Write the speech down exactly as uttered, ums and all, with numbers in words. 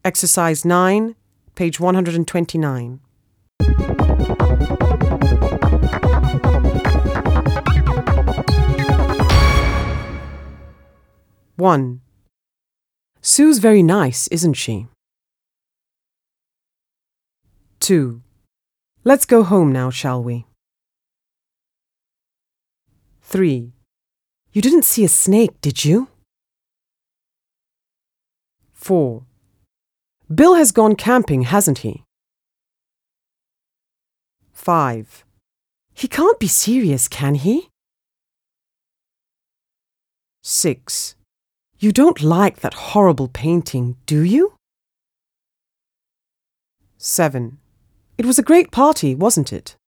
Exercise nine, page one hundred twenty-nine. one. Sue's very nice, isn't she? two. Let's go home now, shall we? three. You didn't see a snake, did you? four. Bill has gone camping, hasn't he? five. He can't be serious, can he? six. You don't like that horrible painting, do you? seven. It was a great party, wasn't it?